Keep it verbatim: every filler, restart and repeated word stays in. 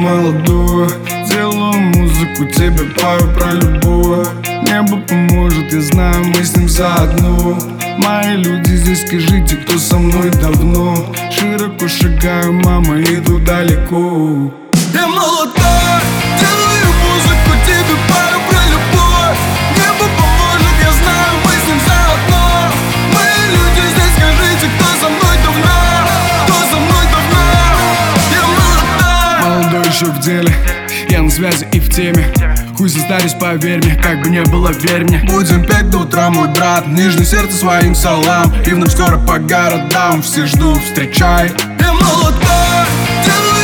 молодую, делаю музыку, тебе пою про любую. Небо поможет, я знаю, мы с ним заодно. Мои люди здесь, скажите, кто со мной давно. Широко шагаю, мама, иду далеко. Я молодой, делаю музыку, тебе пою про любовь. Небо поможет, я знаю, мы с ним заодно. Мои люди здесь, скажите, кто со мной давно. Кто со мной давно. Я молодой. Молодой еще в деле, я на связи и в теме. Хуй состарюсь, поверь мне, как бы не было, верь мне. Будем петь до утра, мой брат, нежное сердце своим салам. И вновь скоро по городам, все ждут, встречай. Я молодой, делаю